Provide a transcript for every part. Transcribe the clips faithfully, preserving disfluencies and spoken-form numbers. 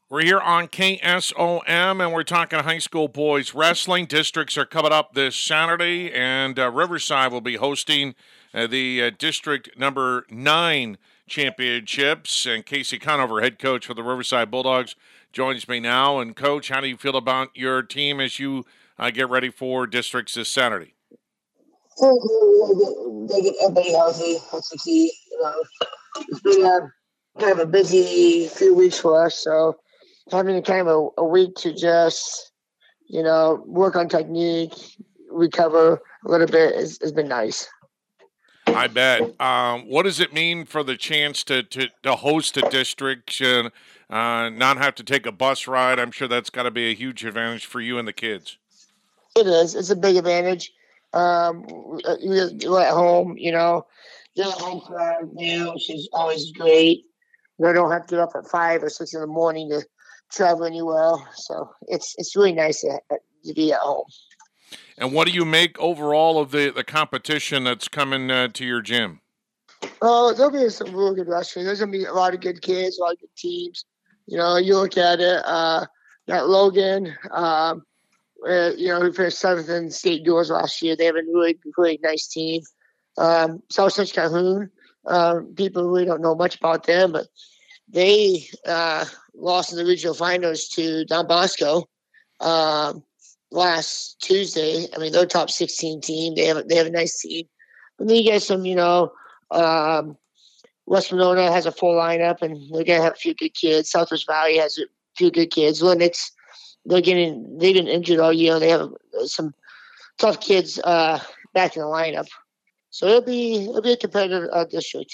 We're here on K S O M, and we're talking high school boys wrestling. Districts are coming up this Saturday, and uh, Riverside will be hosting uh, the uh, District Number Nine Championships. And Casey Conover, head coach for the Riverside Bulldogs, joins me now. And Coach, how do you feel about your team as you uh, get ready for districts this Saturday? They get everybody healthy. That's the key. You know, it's been a, kind of a busy few weeks for us, so having kind of a, a week to just, you know, work on technique, recover a little bit has, has been nice. I bet. Um, what does it mean for the chance to, to, to host a district and uh, not have to take a bus ride? I'm sure that's got to be a huge advantage for you and the kids. It is. It's a big advantage. Um, you're, you're at home, you know. You're at home crowd now, which is always great. You don't have to get up at five or six in the morning to travel anywhere. So it's it's really nice to, to be at home. And what do you make overall of the, the competition that's coming uh, to your gym? Oh, there'll be some real good wrestling. There's gonna be a lot of good kids, a lot of good teams. You know, you look at it. Uh, got Logan. Um, uh, you know, who finished seventh in state duels last year. They have a really, really nice team. Um, South Central Calhoun. Um, people really don't know much about them, but they uh, lost in the regional finals to Don Bosco um, last Tuesday. I mean, they're a top sixteen team. They have a, they have a nice team. And then you get some, you know, um, West Monona has a full lineup, and they're gonna have a few good kids. Southwest Valley has a few good kids. Lennox, they're getting they've been injured all year. They have some tough kids uh, back in the lineup, so it'll be it'll be a competitive uh, district.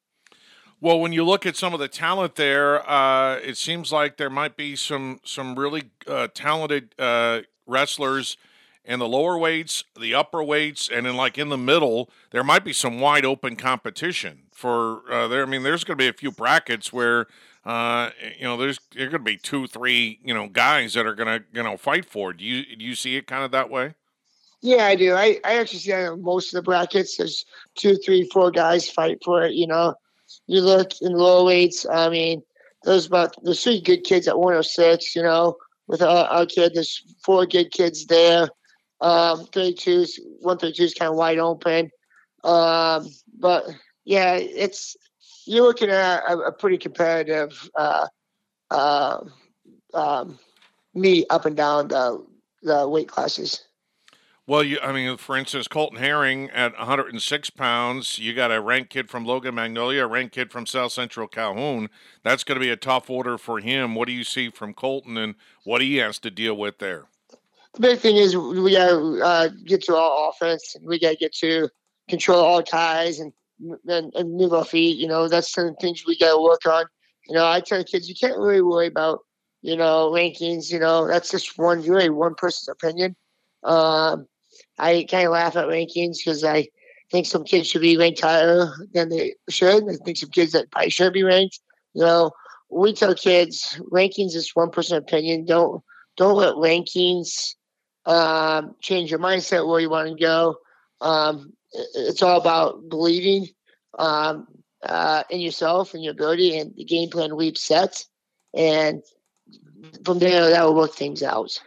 Well, when you look at some of the talent there, uh, it seems like there might be some some really uh, talented uh, wrestlers in the lower weights, the upper weights, and then like in the middle, there might be some wide open competition for uh, there. I mean, there's going to be a few brackets where uh, you know there's there's going to be two, three, you know, guys that are going to you know fight for it. Do you do you see it kind of that way? Yeah, I do. I, I actually see that in most of the brackets. There's two, three, four guys fight for it. You know, you look in lower weights. I mean, there's about there's three good kids at one oh six. You know, with our, our kid, there's four good kids there. Um, thirty-two's one thirty-two is kind of wide open. Um, but yeah, it's you're looking at a, a pretty competitive uh, uh, um, meet up and down the the weight classes. Well, you, I mean, for instance, Colton Herring at one hundred six pounds, you got a ranked kid from Logan Magnolia, a ranked kid from South Central Calhoun. That's going to be a tough order for him. What do you see from Colton, and what he has to deal with there? The big thing is we got to uh, get to our offense, and we got to get to control all ties and, and and move our feet. You know, that's some things we got to work on. You know, I tell kids you can't really worry about you know rankings. You know, that's just one really one person's opinion. Um, I kind of laugh at rankings because I think some kids should be ranked higher than they should. I think some kids that probably should be ranked. You know, we tell kids rankings is one person's opinion. Don't don't let rankings um, change your mindset where you want to go. Um, it's all about believing um, uh, in yourself and your ability and the game plan we've set. And from there, that will work things out.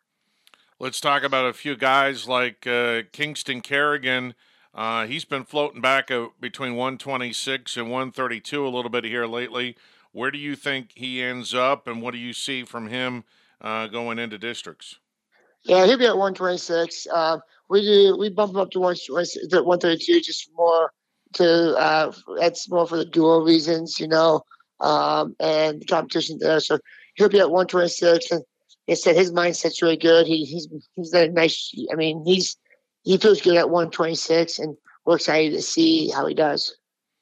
Let's talk about a few guys like uh, Kingston Kerrigan. Uh, he's been floating back uh, between one twenty-six and one thirty-two a little bit here lately. Where do you think he ends up, and what do you see from him uh, going into districts? Yeah, he'll be at one twenty-six. Uh, we do we bump him up to one thirty-two just more to uh, that's more for the dual reasons, you know, um, and the competition there. So he'll be at one twenty-six, and they said his mindset's really good. He, he's he's done a nice. I mean, he's he feels good at one twenty-six, and we're excited to see how he does.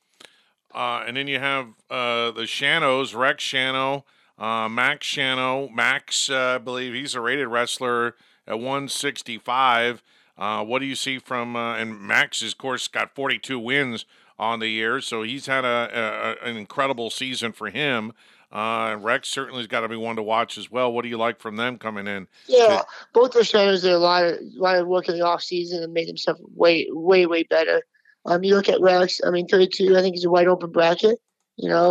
Uh, and then you have uh, the Shanos, Rex Shano, uh, Max Shano. Max, uh, I believe he's a rated wrestler at one sixty-five. Uh, what do you see from, uh, and Max, of course, got forty-two wins on the year, so he's had a, a an incredible season for him. Uh, Rex certainly has got to be one to watch as well. What do you like from them coming in? Yeah, to- both those trainers did a lot of, a lot of work in the off season and made themselves way, way, way better. Um, you look at Rex. I mean, thirty-two. I think he's a wide open bracket. You know,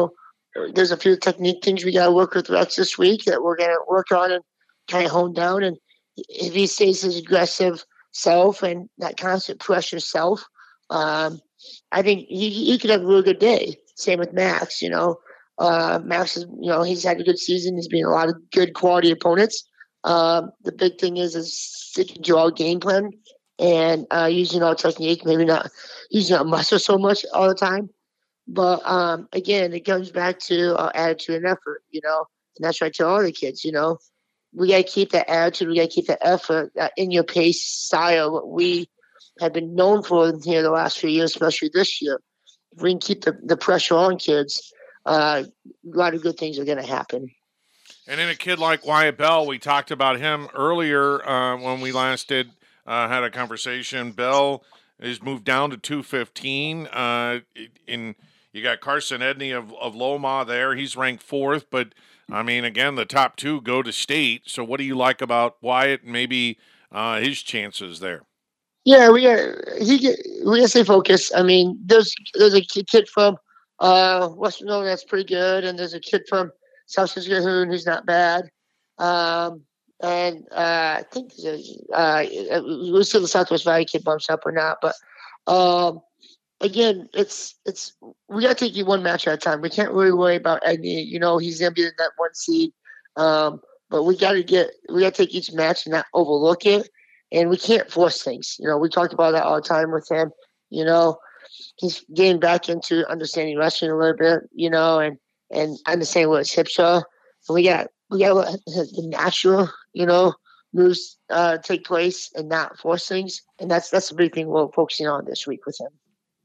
there's a few technique things we got to work with Rex this week that we're going to work on and kind of hone down. And if he stays his aggressive self and that constant pressure self, um, I think he, he could have a really good day. Same with Max, you know. Uh, Max is, you know, he's had a good season. He's been a lot of good quality opponents. Um, the big thing is is sticking to our game plan and uh, using our technique. Maybe not using our muscle so much all the time, but um, again, it comes back to our attitude and effort. You know, and that's what I tell all the kids. You know, we got to keep that attitude. We got to keep that effort, that in your pace style. What we have been known for here the last few years, especially this year. If we can keep the, the pressure on kids, uh, a lot of good things are going to happen. And in a kid like Wyatt Bell, we talked about him earlier uh, when we last did uh, had a conversation. Bell has moved down to two fifteen. Uh, in you got Carson Edney of, of Loma there. He's ranked fourth, but I mean, again, the top two go to state. So, what do you like about Wyatt and maybe uh, his chances there? Yeah, we got he get, we got to stay focused. I mean, there's there's a kid from uh, Western Illinois that's pretty good, and there's a kid from South Saskatchewan who's not bad. Um, and uh, I think there's a, uh, we'll see the Southwest Valley kid bumps up or not, but um, again, it's it's we got to take you one match at a time. We can't really worry about Edney. You know, he's gonna be in that one seed, um, but we got to get we got to take each match and not overlook it. And we can't force things. You know, we talked about that all the time with him. You know, he's getting back into understanding wrestling a little bit. You know, and and understanding what his hips are. And we got we got to let the natural, you know, moves uh, take place and not force things. And that's that's the big thing we're focusing on this week with him.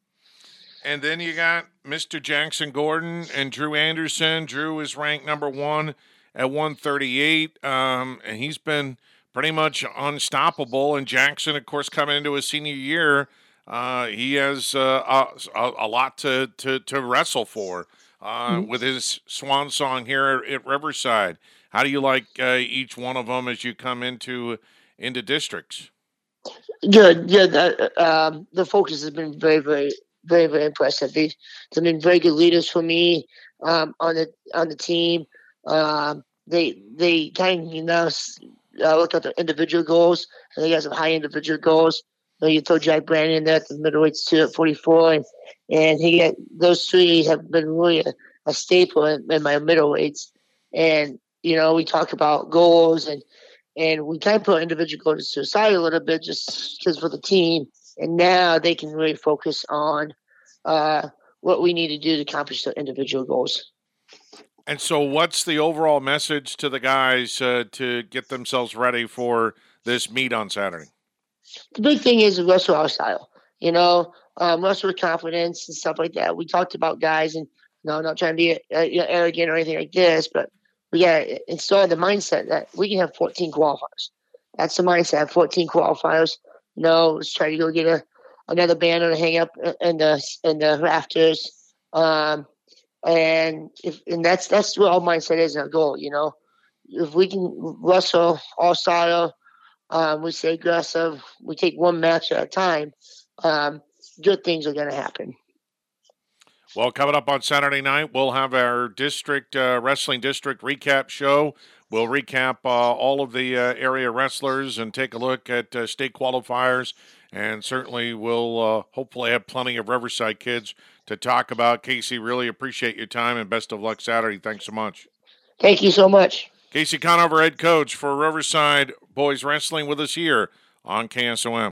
And then you got Mister Jackson Gordon and Drew Anderson. Drew is ranked number one at one thirty-eight, um, and he's been pretty much unstoppable. And Jackson, of course, coming into his senior year, uh, he has uh, a, a lot to, to, to wrestle for uh, mm-hmm. with his swan song here at Riverside. How do you like uh, each one of them as you come into into districts? Good, yeah. The, um, the focus has been very, very, very, very impressive. They've, they've been very good leaders for me um, on the on the team. Um, they they kind of you know. Uh, look at the individual goals, and they got some high individual goals. You know, you throw Jack Brandon in there at the middleweights too at forty-four, and, and he got those three have been really a, a staple in, in my middleweights. And you know, we talk about goals, and and we kind of put individual goals to the side a little bit just because for the team. And now they can really focus on uh, what we need to do to accomplish the individual goals. And so what's the overall message to the guys uh, to get themselves ready for this meet on Saturday? The big thing is the wrestle our style, you know, um, wrestle with confidence and stuff like that. We talked about guys and, you know, not trying to be uh, you know, arrogant or anything like this, but we got to install the mindset that we can have fourteen qualifiers. That's the mindset, fourteen qualifiers. You know, let's try to go get a, another banner to hang up in the, in the rafters. Um, And if and that's that's what our mindset is and our goal, you know. If we can wrestle all style, um, we stay aggressive, we take one match at a time, um, good things are gonna happen. Well, coming up on Saturday night, we'll have our district uh, wrestling district recap show. We'll recap uh, all of the uh, area wrestlers and take a look at uh, state qualifiers. And certainly we'll uh, hopefully have plenty of Riverside kids to talk about. Casey, really appreciate your time and best of luck Saturday. Thanks so much. Thank you so much. Casey Conover, head coach for Riverside Boys Wrestling, with us here on K S O M.